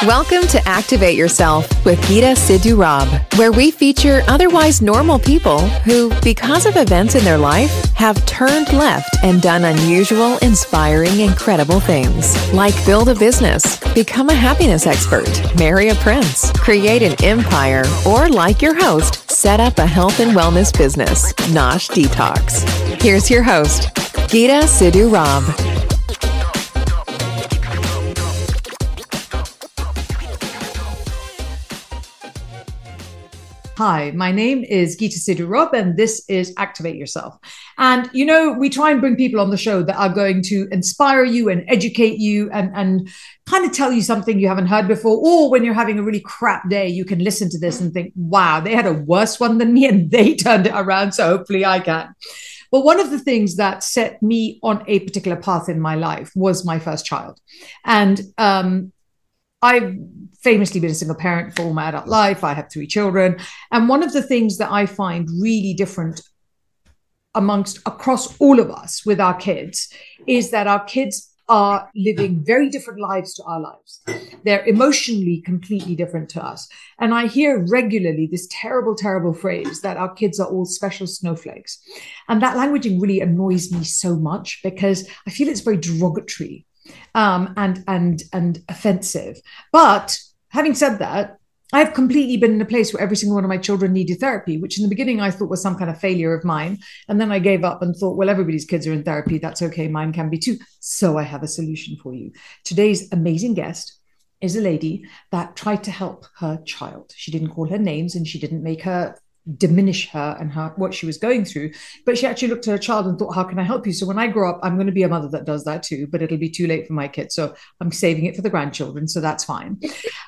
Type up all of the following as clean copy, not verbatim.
Welcome to Activate Yourself with Geeta Sidhu Rob, where we feature otherwise normal people who, because of events in their life, have turned left and done unusual, inspiring, incredible things. Like build a business, become a happiness expert, marry a prince, create an empire, or like your host, set up a health and wellness business, Nosh Detox. Here's your host, Geeta Sidhu Rob. Hi, my name is Geeta Sidhu Rob, and this is Activate Yourself. And, you know, we try and bring people on the show that are going to inspire you and educate you and kind of tell you something you haven't heard before. Or when you're having a really crap day, you can listen to this and think, wow, they had a worse one than me and they turned it around. So hopefully I can. But one of the things that set me on a particular path in my life was my first child. And I've famously been a single parent for all my adult life. I have 3 children. And one of the things that I find really different across all of us with our kids is that our kids are living very different lives to our lives. They're emotionally completely different to us. And I hear regularly this terrible, terrible phrase that our kids are all special snowflakes. And that languaging really annoys me so much because I feel it's very derogatory and offensive. But having said that, I've completely been in a place where every single one of my children needed therapy, which in the beginning I thought was some kind of failure of mine. And then I gave up and thought, well, everybody's kids are in therapy. That's okay. Mine can be too. So I have a solution for you. Today's amazing guest is a lady that tried to help her child. She didn't call her names and she didn't make her diminish her and what she was going through, but she actually looked at her child and thought, how can I help you? So when I grow up, I'm going to be a mother that does that too, but it'll be too late for my kids. So I'm saving it for the grandchildren. So that's fine.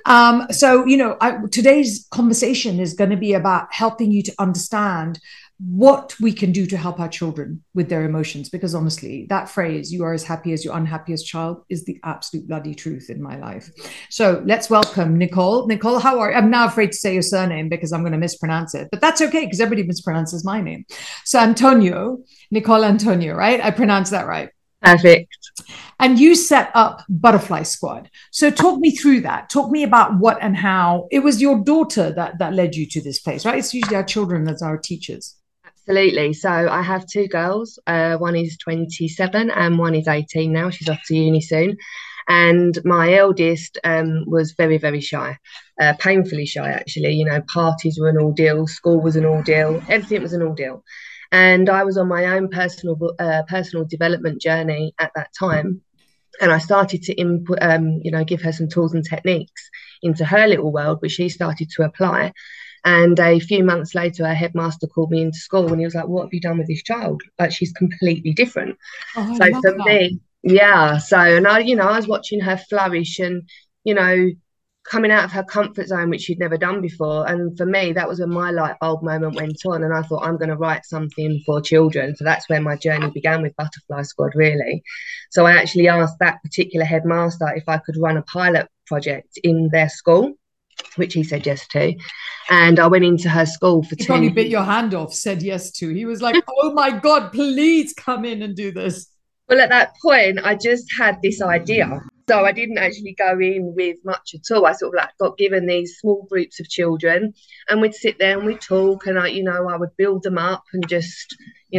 So, you know, today's conversation is going to be about helping you to understand what we can do to help our children with their emotions. Because honestly, that phrase, you are as happy as your unhappiest child, is the absolute bloody truth in my life. So let's welcome Nicole. Nicole, how are you? I'm now afraid to say your surname because I'm going to mispronounce it, but that's okay because everybody mispronounces my name. So Nicole Antonio, right? I pronounced that right. Perfect. And you set up Butterfly Squad. So talk me through that. Talk me about what and how. It was your daughter that led you to this place, right? It's usually our children as our teachers. Absolutely. So I have 2 girls. One is 27 and one is 18 now. She's off to uni soon. And my eldest was very, very shy, painfully shy, actually. You know, parties were an ordeal, school was an ordeal, everything was an ordeal. And I was on my own personal development journey at that time. And I started to input, give her some tools and techniques into her little world, which she started to apply. And a few months later, our headmaster called me into school and he was like, what have you done with this child? Like, she's completely different. Oh, so for me, yeah. So, and I was watching her flourish and, you know, coming out of her comfort zone, which she'd never done before. And for me, that was when my light bulb moment went on. And I thought, I'm going to write something for children. So that's where my journey began with Butterfly Squad, really. So I actually asked that particular headmaster if I could run a pilot project in their school, which he said yes to. And I went into her school for 2 years. He probably bit your hand off, said yes to. He was like, oh my God, please come in and do this. Well, at that point, I just had this idea. So I didn't actually go in with much at all. I sort of got given these small groups of children and we'd sit there and we'd talk and I would build them up and just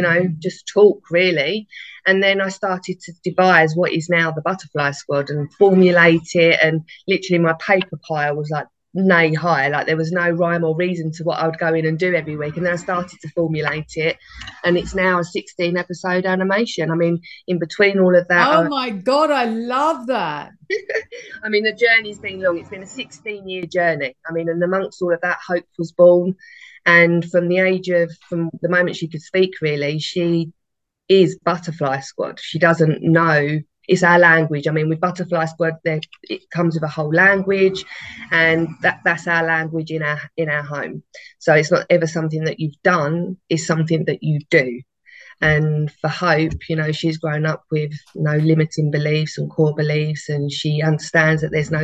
talk really. And then I started to devise what is now the Butterfly Squad and formulate it. And literally my paper pile was like knee high, like there was no rhyme or reason to what I would go in and do every week. And then I started to formulate it and it's now a 16 episode animation. I mean, in between all of that, oh my God, I love that. I mean, the journey's been long. It's been a 16-year journey. I mean, and amongst all of that, Hope was born. And from the moment she could speak, really, she is Butterfly Squad. She doesn't know. It's our language. I mean, with Butterfly Squad, it comes with a whole language, and that's our language in our home. So it's not ever something that you've done; it's something that you do. And for Hope, you know, she's grown up with no limiting beliefs and core beliefs, and she understands that there's no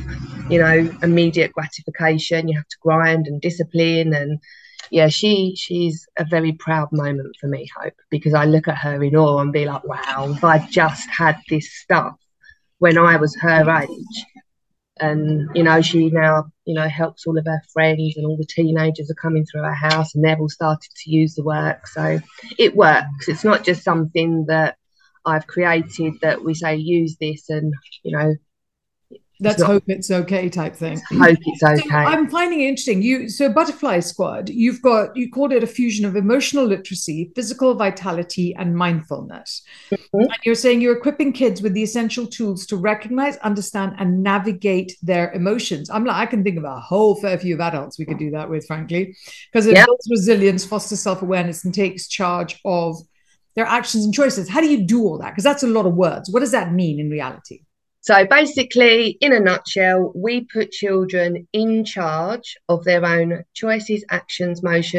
immediate gratification. You have to grind and discipline, and yeah, she's a very proud moment for me, Hope, because I look at her in awe and be like, wow, if I just had this stuff when I was her age, And, you know, she now, you know, helps all of her friends, and all the teenagers are coming through her house and they've all started to use the work. So it works. It's not just something that I've created that we say use this and, you know, let's hope it's okay type thing. Hope it's okay. So I'm finding it interesting. So Butterfly Squad, you called it a fusion of emotional literacy, physical vitality, and mindfulness. Mm-hmm. And you're saying you're equipping kids with the essential tools to recognize, understand, and navigate their emotions. I can think of a whole fair few of adults we could do that with, frankly, because it builds resilience, fosters self-awareness, and takes charge of their actions and choices. How do you do all that? Because that's a lot of words. What does that mean in reality? So basically, in a nutshell, we put children in charge of their own choices, actions,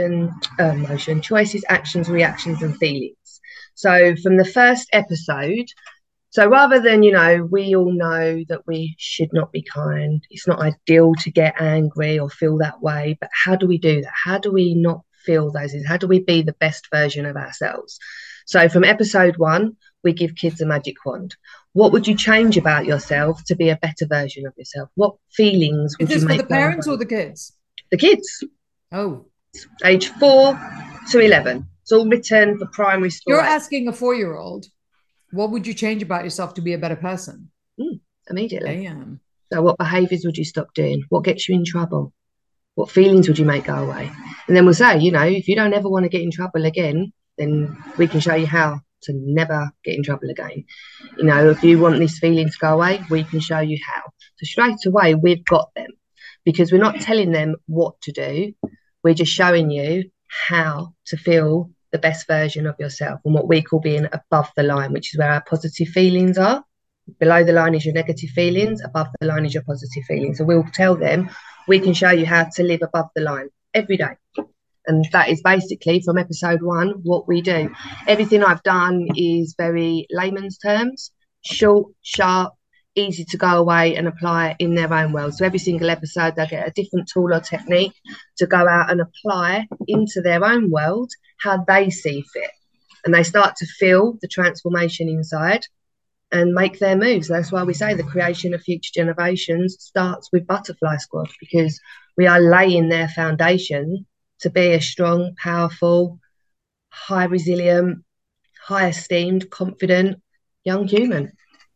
choices, actions, reactions, and feelings. So from the first episode, so rather than, you know, we all know that we should not be kind. It's not ideal to get angry or feel that way. But how do we do that? How do we not feel those things? How do we be the best version of ourselves? So from episode 1, we give kids a magic wand. What would you change about yourself to be a better version of yourself? What feelings would you make? For the parents or the kids? The kids. Oh. Age 4 to 11. It's all written for primary school. You're asking a 4-year-old, what would you change about yourself to be a better person? Immediately. Damn. So what behaviours would you stop doing? What gets you in trouble? What feelings would you make go away? And then we'll say, you know, if you don't ever want to get in trouble again, then we can show you how to never get in trouble again. You know, if you want this feeling to go away, we can show you how. So straight away, we've got them, because we're not telling them what to do. We're just showing you how to feel the best version of yourself, and what we call being above the line, which is where our positive feelings are. Below the line is your negative feelings. Above the line is your positive feelings. So we'll tell them, we can show you how to live above the line every day. And that is basically, from episode 1, what we do. Everything I've done is very layman's terms, short, sharp, easy to go away and apply in their own world. So every single episode, they get a different tool or technique to go out and apply into their own world, how they see fit. And they start to feel the transformation inside and make their moves. That's why we say the creation of future generations starts with Butterfly Squad, because we are laying their foundation to be a strong, powerful, high resilient, high esteemed, confident young human.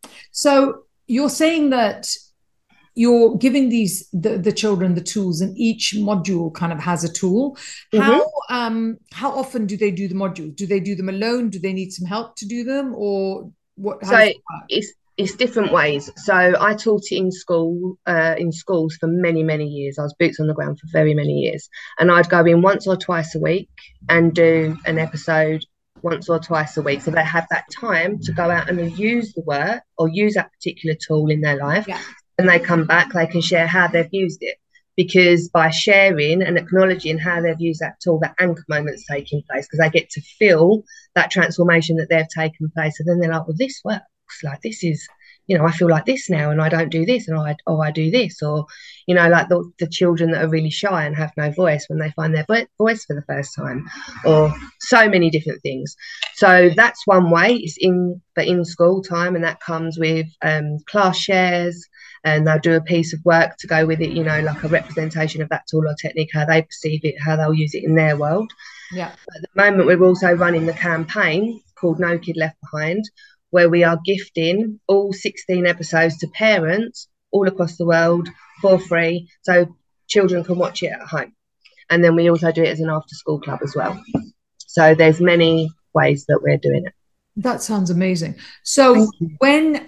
So you're saying that you're giving the children the tools, and each module kind of has a tool. Mm-hmm. How often do they do the modules? Do they do them alone? Do they need some help to do them, or what? So it's different ways. So I taught it in schools for many, many years. I was boots on the ground for very many years. And I'd go in once or twice a week and do an episode once or twice a week. So they have that time to go out and use the work or use that particular tool in their life. Yeah. And they come back, they can share how they've used it. Because by sharing and acknowledging how they've used that tool, that anchor moment's taking place, because they get to feel that transformation that they've taken place. And then they're like, well, this works. Like, this is, you know, I feel like this now, and I don't do this, and I do this. Or, you know, like the children that are really shy and have no voice, when they find their voice for the first time, or so many different things. So that's one way. It's in school time, and that comes with class shares, and they'll do a piece of work to go with it, you know, like a representation of that tool or technique, how they perceive it, how they'll use it in their world. Yeah. At the moment, we're also running the campaign called No Kid Left Behind, where we are gifting all 16 episodes to parents all across the world for free, so children can watch it at home. And then we also do it as an after-school club as well. So there's many ways that we're doing it. That sounds amazing. So when,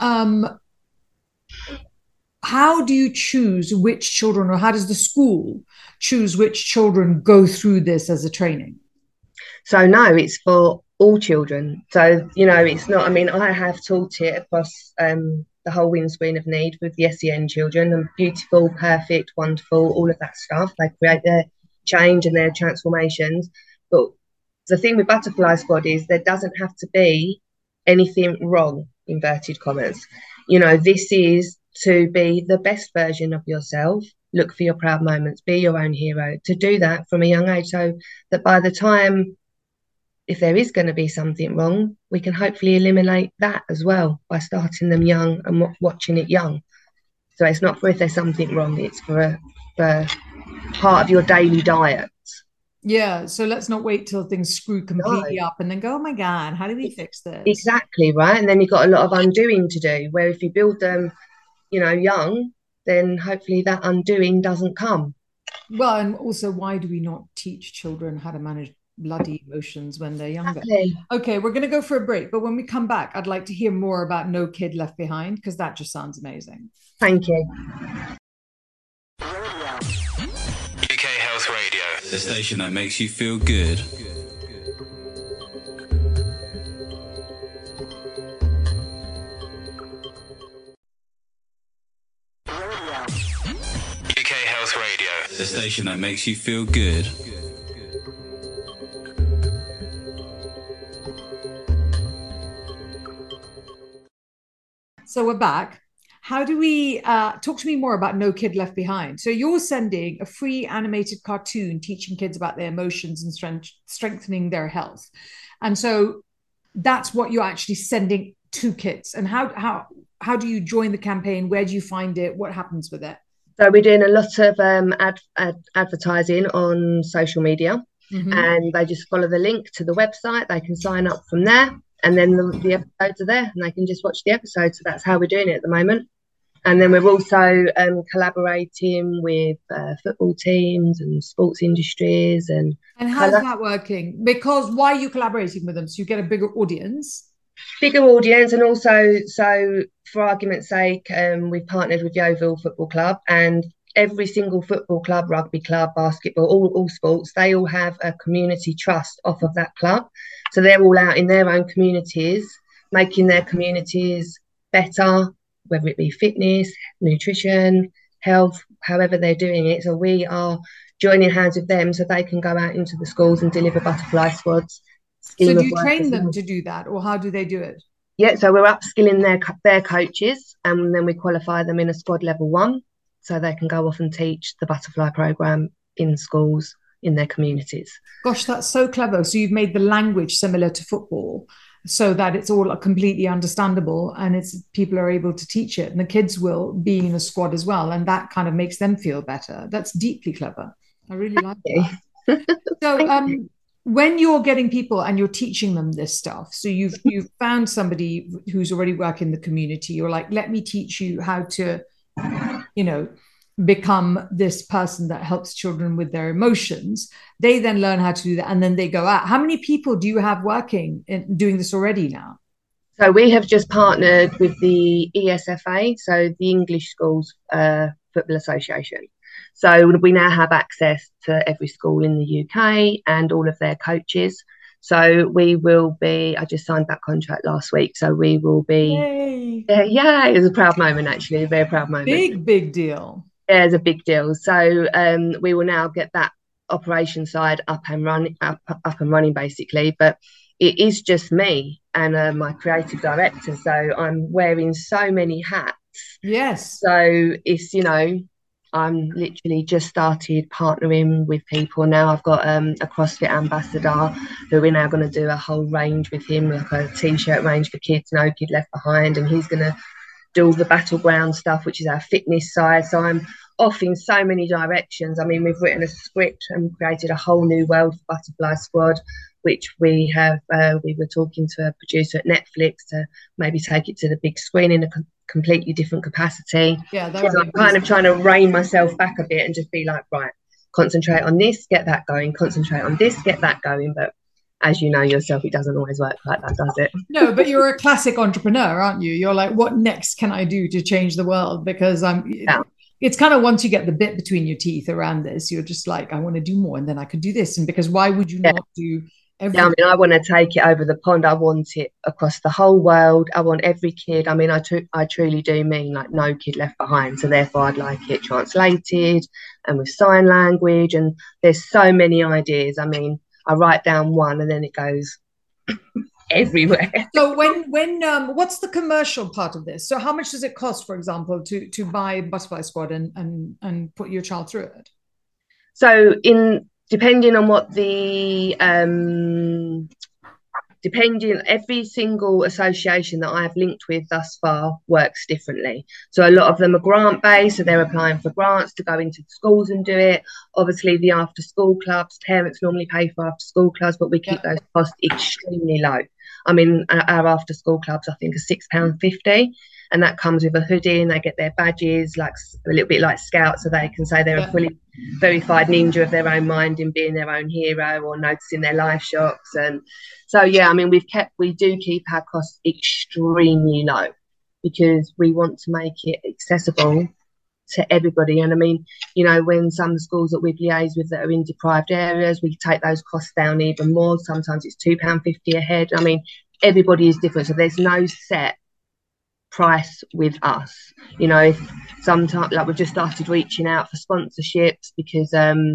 how do you choose which children, or how does the school choose which children go through this as a training? So no, it's for all children. So, you know, it's not, I mean, I have taught it across the whole windscreen of need with the SEN children, and beautiful, perfect, wonderful, all of that stuff. They create their change and their transformations. But the thing with Butterfly Squad is there doesn't have to be anything wrong, inverted commas. You know, this is to be the best version of yourself. Look for your proud moments, be your own hero, to do that from a young age, so that by the time, if there is going to be something wrong, we can hopefully eliminate that as well by starting them young and watching it young. So it's not for if there's something wrong, it's for part of your daily diet. Yeah, so let's not wait till things screw completely up and then go, oh my God, how do we fix this? Exactly, right? And then you've got a lot of undoing to do, where if you build them, young, then hopefully that undoing doesn't come. Well, and also, why do we not teach children how to manage bloody emotions when they're younger? Exactly. Okay, we're going to go for a break, but when we come back, I'd like to hear more about No Kid Left Behind, because that just sounds amazing. Thank you. UK Health Radio, the station that makes you feel good. UK Health Radio, the station that makes you feel good. So we're back. How do we talk to me more about No Kid Left Behind? So you're sending a free animated cartoon teaching kids about their emotions and strengthening their health. And so that's what you're actually sending to kids. And how do you join the campaign? Where do you find it? What happens with it? So we're doing a lot of advertising on social media, and they just follow the link to the website. They can sign up from there, and then the episodes are there, and they can just watch the episodes. So that's how we're doing it at the moment. And then we're also collaborating with football teams and sports industries. And how's that working? Because why are you collaborating with them? So you get a bigger audience? Bigger audience, and also, so for argument's sake, we've partnered with Yeovil Football Club, and every single football club, rugby club, basketball, all sports, they all have a community trust off of that club. So they're all out in their own communities, making their communities better, whether it be fitness, nutrition, health, however they're doing it. So we are joining hands with them so they can go out into the schools and deliver butterfly squads. So do you train them to do that, or how do they do it? Yeah, so we're upskilling their coaches, and then we qualify them in a squad level 1, so they can go off and teach the butterfly program in schools, in their communities. Gosh, that's so clever. So you've made the language similar to football, so that it's all completely understandable, and people are able to teach it, and the kids will be in a squad as well, and that kind of makes them feel better. That's deeply clever. I really like that. So when you're getting people and you're teaching them this stuff, so you've found somebody who's already working in the community, you're like, let me teach you how to, become this person that helps children with their emotions. They then learn how to do that, and then they go out. How many people do you have working in doing this already now? So we have just partnered with the ESFA, so the English Schools Football Association. So we now have access to every school in the UK and all of their coaches. So we will be, I just signed that contract last week. So we will be, yeah, it was a proud moment, actually, a very proud moment. Big deal. Yeah, it's a big deal. So we will now get that operation side up and running basically. But it is just me and my creative director. So I'm wearing so many hats. Yes. So it's, I'm literally just started partnering with people. Now I've got a CrossFit ambassador who we're now going to do a whole range with him, like a t-shirt range for kids, No Kid Left Behind, and he's going to do all the battleground stuff, which is our fitness side. So I'm off in so many directions. I mean, we've written a script and created a whole new world for Butterfly Squad, which we have. We were talking to a producer at Netflix to maybe take it to the big screen in a completely different capacity. Yeah, I'm kind of trying to rein myself back a bit and just be like, right, concentrate on this, get that going, concentrate on this, get that going. But as you know yourself, it doesn't always work like that, does it? No, but you're a classic entrepreneur, aren't you? You're like, what next can I do to change the world? Because it's kind of, once you get the bit between your teeth around this, you're just like, I want to do more, and then I could do this. And because why would you not do everything? Yeah, I mean, I want to take it over the pond. I want it across the whole world. I want every kid. I mean, I truly do mean like No Kid Left Behind. So therefore I'd like it translated and with sign language. And there's so many ideas. I mean, I write down one and then it goes everywhere. So when what's the commercial part of this? So how much does it cost, for example, to buy Butterfly Squad and put your child through it? So depending on what the depending, every single association that I have linked with thus far works differently. So a lot of them are grant based, so they're applying for grants to go into schools and do it. Obviously, the after school clubs, parents normally pay for after school clubs, but we keep those costs extremely low. I mean, our after school clubs, I think, are £6.50. And that comes with a hoodie, and they get their badges, like a little bit like Scouts, so they can say they're a fully verified ninja of their own mind in being their own hero or noticing their life shocks. And so, yeah, I mean, we do keep our costs extremely low because we want to make it accessible to everybody. And I mean, you know, when some schools that we've liaised with that are in deprived areas, we take those costs down even more. Sometimes it's £2.50 a head. I mean, everybody is different, so there's no set price with us. You know, if sometimes, like, we've just started reaching out for sponsorships because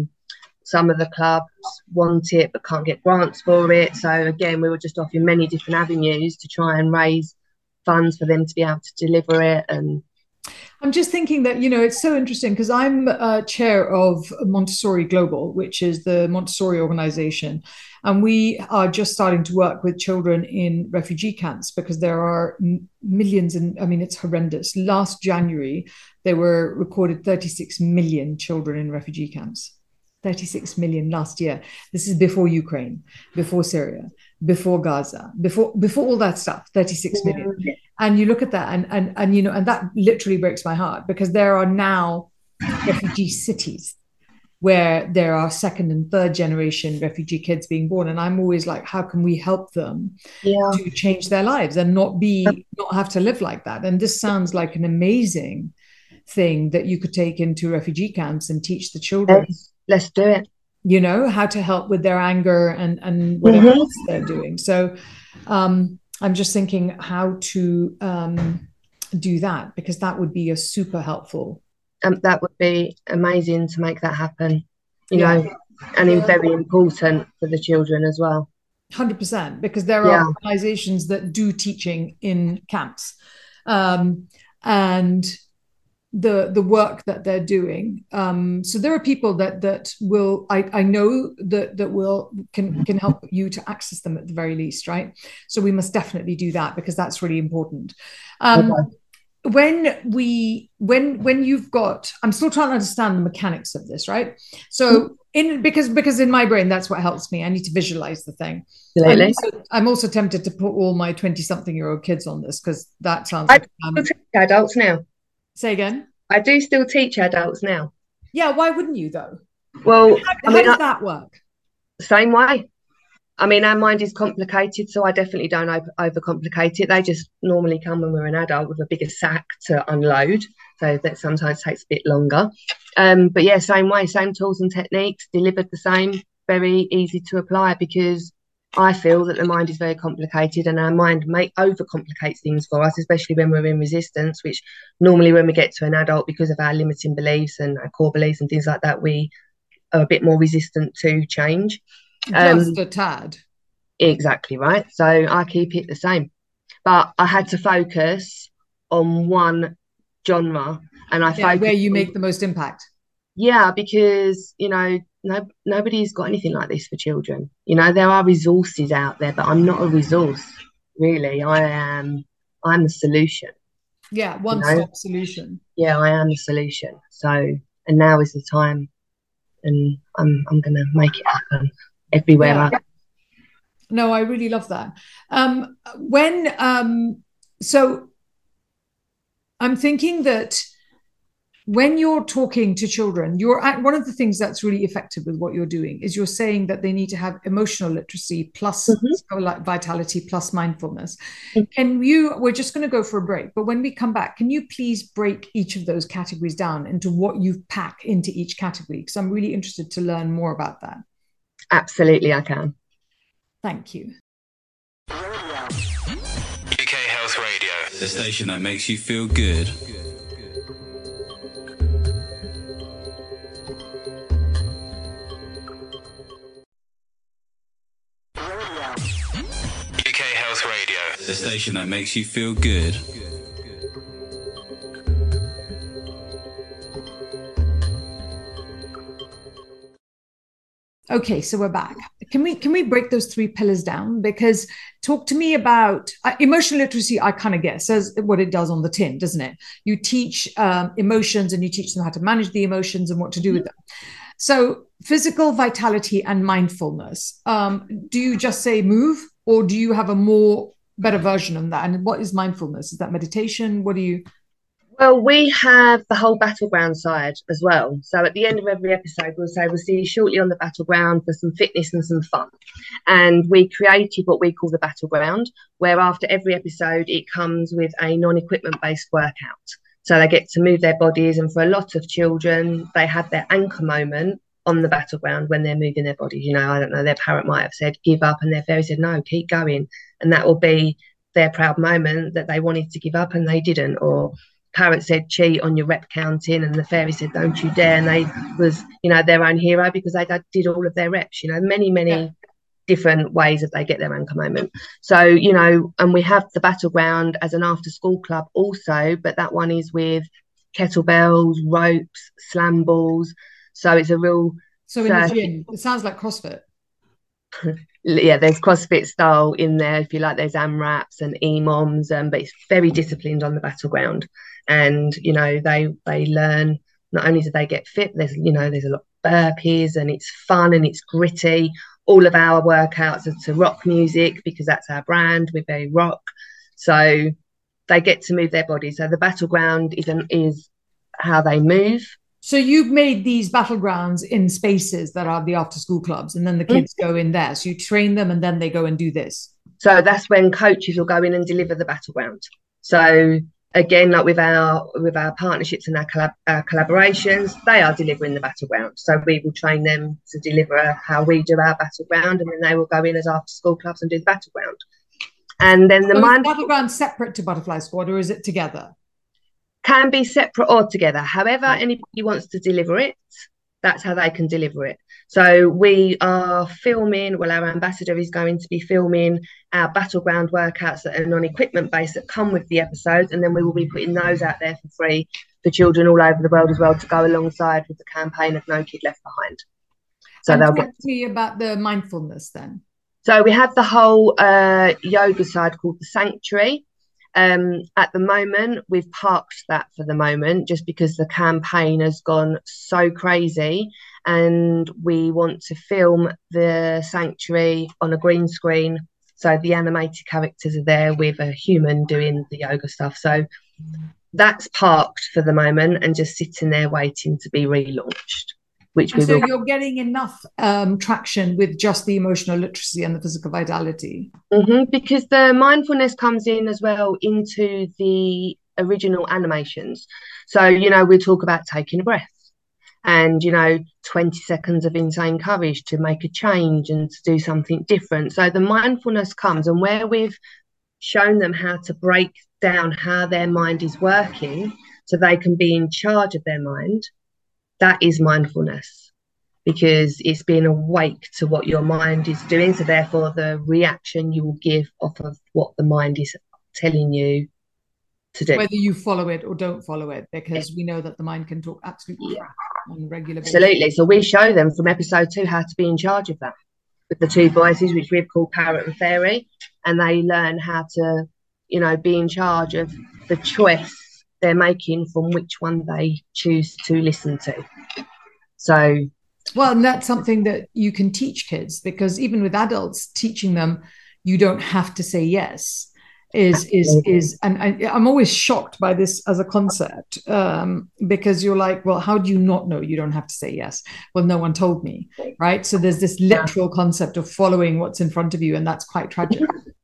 some of the clubs want it but can't get grants for it. So again, we were just offering many different avenues to try and raise funds for them to be able to deliver it. And I'm just thinking that, you know, it's so interesting because I'm chair of Montessori Global, which is the Montessori organization. And we are just starting to work with children in refugee camps because there are millions. And I mean, it's horrendous. Last January, there were recorded 36 million children in refugee camps. 36 million last year. This is before Ukraine, before Syria, before Gaza, before all that stuff, 36 million. And you look at that and you know, and that literally breaks my heart because there are now refugee cities where there are second and third generation refugee kids being born. And I'm always like, how can we help them to change their lives and not have to live like that? And this sounds like an amazing thing that you could take into refugee camps and teach the children. Let's do it. You know, how to help with their anger and whatever else they're doing. So I'm just thinking how to do that because that would be a super helpful. That would be amazing to make that happen, you know, and it's very important for the children as well. 100%, because there are organizations that do teaching in camps, and the work that they're doing. So there are people that will, I know that can help you to access them at the very least, right? So we must definitely do that because that's really important. When you've got, I'm still trying to understand the mechanics of this, right? So because in my brain, that's what helps me. I need to visualize the thing. I'm also tempted to put all my 20-something-year-old kids on this because that sounds like adults now. Say again? I do still teach adults now. Yeah, why wouldn't you though? Well, how does that work? Same way. I mean, our mind is complicated, so I definitely don't overcomplicate it. They just normally come when we're an adult with a bigger sack to unload, so that sometimes takes a bit longer. But yeah, same way, same tools and techniques, delivered the same, very easy to apply because I feel that the mind is very complicated and our mind may overcomplicate things for us, especially when we're in resistance, which normally when we get to an adult, because of our limiting beliefs and our core beliefs and things like that, we are a bit more resistant to change. Just a tad. Exactly right. So I keep it the same. But I had to focus on one genre and I focused where you make the most impact. Yeah, because, you know, nobody's got anything like this for children. You know, there are resources out there, but I'm not a resource, really. I'm the solution. Yeah, one-stop solution. Yeah, I am the solution. So, and now is the time, and I'm going to make it happen everywhere. No, I really love that. So I'm thinking that when you're talking to children, one of the things that's really effective with what you're doing is you're saying that they need to have emotional literacy plus vitality plus mindfulness. We're just going to go for a break, but when we come back, can you please break each of those categories down into what you pack into each category? Because I'm really interested to learn more about that. Absolutely, I can. Thank you. UK Health Radio, the station that makes you feel good. UK Health Radio, the station that makes you feel good. Okay, so we're back. Can we break those 3 pillars down? Because talk to me about emotional literacy. I kind of guess says what it does on the tin, doesn't it? You teach emotions, and you teach them how to manage the emotions and what to do with them. So physical vitality and mindfulness. Do you just say move, or do you have a more better version of that? And what is mindfulness? Is that meditation? What do you? Well, we have the whole battleground side as well. So at the end of every episode, we'll say, we'll see you shortly on the battleground for some fitness and some fun. And we created what we call the battleground, where after every episode, it comes with a non-equipment based workout. So they get to move their bodies. And for a lot of children, they have their anchor moment on the battleground when they're moving their bodies. You know, I don't know, their parent might have said, give up. And their fairy said, no, keep going. And that will be their proud moment that they wanted to give up and they didn't. Or parrot said cheat on your rep counting, and the fairy said don't you dare, and they was, you know, their own hero because they did all of their reps, you know, many different ways that they get their anchor moment. So, you know, and we have the battleground as an after school club also, but that one is with kettlebells, ropes, slam balls, so it's a real in the gym. It sounds like CrossFit. Yeah, there's CrossFit style in there if you like. There's AMRAPs and EMOMs, but it's very disciplined on the battleground. And you know, they learn, not only do they get fit, there's a lot of burpees, and it's fun and it's gritty. All of our workouts are to rock music because that's our brand. We're very rock, so they get to move their body. So the battleground is how they move. So you've made these battlegrounds in spaces that are the after school clubs, and then the kids go in there. So you train them and then they go and do this. So that's when coaches will go in and deliver the battleground. So again, like with our partnerships and our collaborations, they are delivering the battleground. So we will train them to deliver how we do our battleground, and then they will go in as after school clubs and do the battleground. And then the battleground separate to Butterfly Squad, or is it together? Can be separate or together. However anybody wants to deliver it, that's how they can deliver it. So we are filming, well, our ambassador is going to be filming our battleground workouts that are non-equipment based that come with the episodes, and then we will be putting those out there for free for children all over the world as well, to go alongside with the campaign of No Kid Left Behind. So and they'll talk to me about the mindfulness then. So we have the whole yoga side called the Sanctuary. At the moment, we've parked that for the moment just because the campaign has gone so crazy, and we want to film the Sanctuary on a green screen. So the animated characters are there with a human doing the yoga stuff. So that's parked for the moment and just sitting there waiting to be relaunched. So you're getting enough traction with just the emotional literacy and the physical vitality? Because the mindfulness comes in as well into the original animations. So, you know, we talk about taking a breath and, you know, 20 seconds of insane courage to make a change and to do something different. So the mindfulness comes, and where we've shown them how to break down how their mind is working so they can be in charge of their mind, that is mindfulness, because it's being awake to what your mind is doing. So therefore the reaction you will give off of what the mind is telling you to do. Whether you follow it or don't follow it, because we know that the mind can talk absolutely crap on a regular basis. Absolutely. So we show them from episode 2 how to be in charge of that with the 2 voices, which we've called Parrot and Fairy. And they learn how to, you know, be in charge of the choice they're making from which one they choose to listen to. So, well, and that's something that you can teach kids, because even with adults, teaching them you don't have to say yes is and I'm always shocked by this as a concept, because you're like, well, how do you not know you don't have to say yes? Well, no one told me, right? So there's this literal concept of following what's in front of you, and that's quite tragic.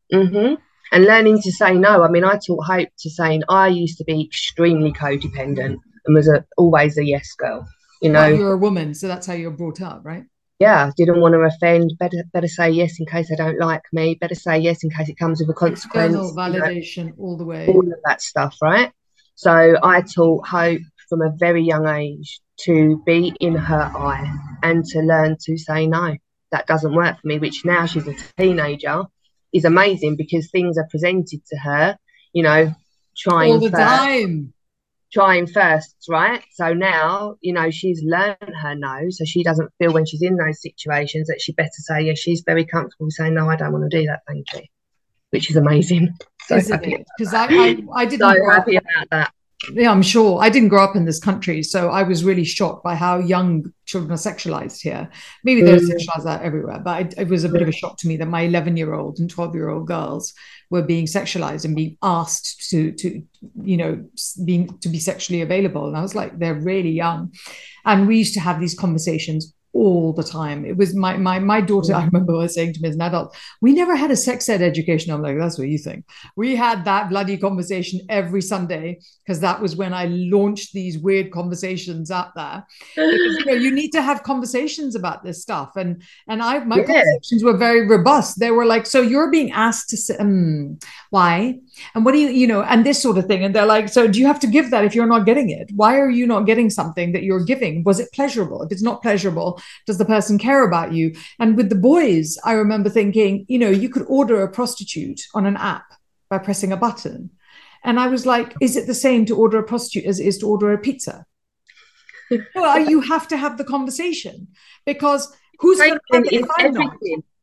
And learning to say no. I mean, I taught Hope to say, I used to be extremely codependent and was always a yes girl. You know, well, you're a woman, so that's how you're brought up, right? Yeah, didn't want to offend. Better say yes in case they don't like me. Better say yes in case it comes with a consequence. External validation, all the way. All of that stuff, right? So I taught Hope from a very young age to be in her eye and to learn to say no. That doesn't work for me, which now she's a teenager is amazing, because things are presented to her, you know, trying trying firsts, right? So now, you know, she's learned her no, so she doesn't feel when she's in those situations that she better say, yeah, she's very comfortable saying, no, I don't want to do that, thank you, which is amazing. So Isn't it? Because I didn't so grow happy up. about that. Yeah, I'm sure. I didn't grow up in this country, so I was really shocked by how young children are sexualized here. Maybe they're sexualized out everywhere, but it was a bit of a shock to me that my 11-year-old and 12-year-old girls were being sexualized and being asked to you know, to be sexually available. And I was like, they're really young. And we used to have these conversations all the time. It was my daughter, I remember her saying to me as an adult, we never had a sex ed education. I'm like, that's what you think. We had that bloody conversation every Sunday, because that was when I launched these weird conversations out there. Because, you know, you need to have conversations about this stuff. And my conversations were very robust. They were like, so you're being asked to say, why? And what do you know, and this sort of thing. And they're like, so do you have to give that if you're not getting it? Why are you not getting something that you're giving? Was it pleasurable? If it's not pleasurable, does the person care about you? And with the boys, I remember thinking, you know, you could order a prostitute on an app by pressing a button. And I was like, is it the same to order a prostitute as it is to order a pizza? Well, you have to have the conversation, because who's going to have it if I'm not?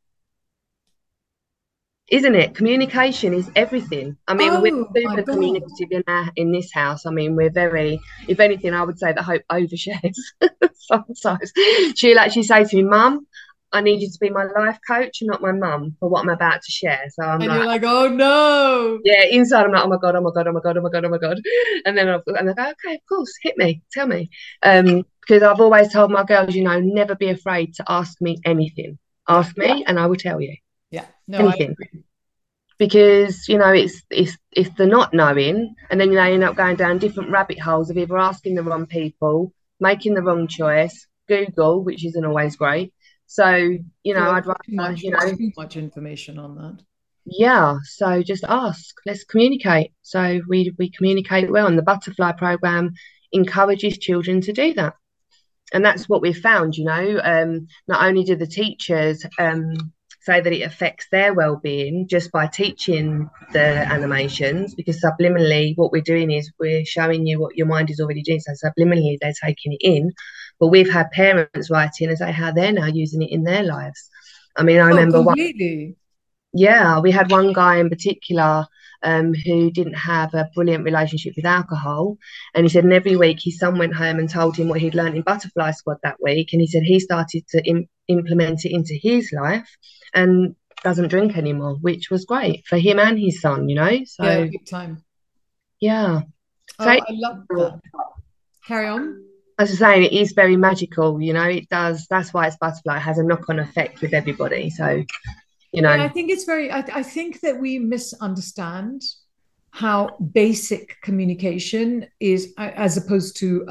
Isn't it? Communication is everything. I mean, we're super communicative in this house. I mean, we're very, if anything, I would say that Hope overshares sometimes. She'll actually say to me, Mum, I need you to be my life coach and not my mum for what I'm about to share. So I'm you're like, oh no. Yeah, inside I'm like, oh my God, oh my God, oh my God, oh my God, oh my God. And then I go, okay, of course, hit me, tell me. Because I've always told my girls, you know, never be afraid to ask me anything. Ask me and I will tell you. Yeah, no, anything. Because, you know, it's the not knowing, and then, you know, you end up going down different rabbit holes of either asking the wrong people, making the wrong choice, Google, which isn't always great. So, you know, I'd rather, you know, too much information on that. Yeah, so just ask. Let's communicate. So we communicate well, and the Butterfly program encourages children to do that. And that's what we've found, you know. Not only do the teachers say that it affects their well-being just by teaching the animations, because subliminally what we're doing is we're showing you what your mind is already doing. So subliminally they're taking it in. But we've had parents write in and say how they're now using it in their lives. I mean, I remember completely. We had one guy in particular who didn't have a brilliant relationship with alcohol, and he said, and every week his son went home and told him what he'd learned in Butterfly Squad that week, and he said he started to implement it into his life and doesn't drink anymore, which was great for him and his son, you know. So yeah, big time. Yeah. So I love that. Carry on. As I was saying, it is very magical, you know. It does. That's why it's Butterfly. It has a knock-on effect with everybody. So, you know, yeah, I think it's very. I think that we misunderstand how basic communication is, as opposed to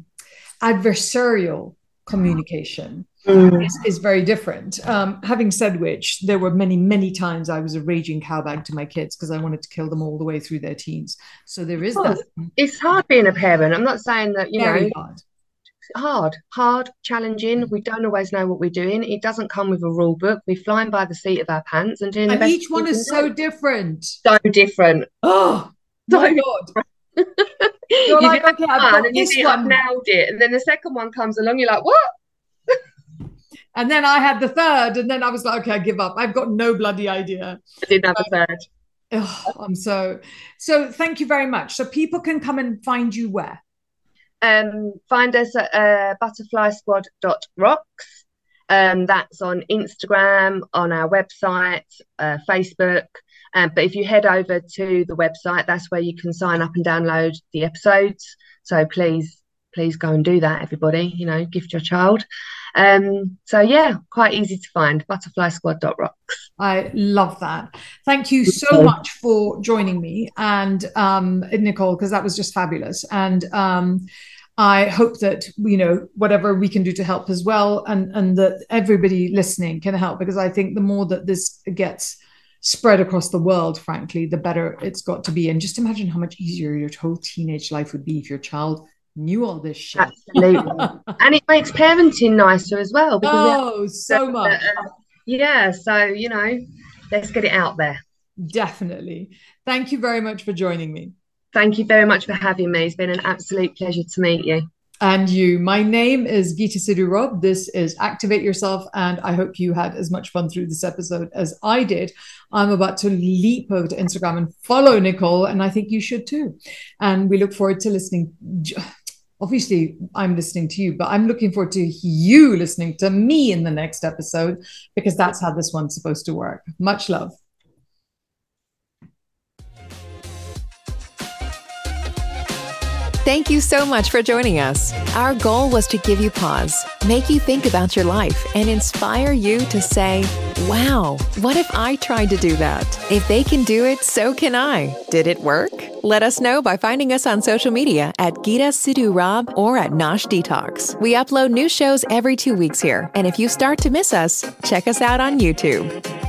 adversarial communication. Is very different. Having said which, there were many times I was a raging cowbag to my kids because I wanted to kill them all the way through their teens. So there is that. It's hard being a parent. I'm not saying that, you very know, hard, challenging. We don't always know what we're doing. It doesn't come with a rule book. We're flying by the seat of our pants and doing the best. Each one is so different. So different. Oh my God. You're like, okay, I've got this one. I've nailed it. And then the second one comes along, you're like, what? And then I had the third, and then I was like, okay, I give up. I've got no bloody idea. I didn't have a third. I'm so thank you very much. So people can come and find you where? Find us at butterflysquad.rocks. That's on Instagram, on our website, Facebook. But if you head over to the website, that's where you can sign up and download the episodes. So please go and do that, everybody. You know, gift your child. So yeah, quite easy to find. Butterflysquad.rocks. I love that. Thank you so much for joining me, and Nicole, because that was just fabulous. And I hope that, you know, whatever we can do to help as well, and that everybody listening can help, because I think the more that this gets spread across the world, frankly, the better it's got to be. And just imagine how much easier your whole teenage life would be if your child knew all this shit. Absolutely. And it makes parenting nicer as well, because so much. Yeah, so, you know, let's get it out there. Definitely. Thank you very much for joining me. Thank you very much for having me. It's been an absolute pleasure to meet you. And you. My name is Geeta Sidhu Rob. This is Activate Yourself, and I hope you had as much fun through this episode as I did. I'm about to leap over to Instagram and follow Nicole, and I think you should too. And we look forward to listening. Obviously, I'm listening to you, but I'm looking forward to you listening to me in the next episode, because that's how this one's supposed to work. Much love. Thank you so much for joining us. Our goal was to give you pause, make you think about your life, and inspire you to say, wow, what if I tried to do that? If they can do it, so can I. Did it work? Let us know by finding us on social media at Geeta Sidhu Rob or at Nosh Detox. We upload new shows every 2 weeks here, and if you start to miss us, check us out on YouTube.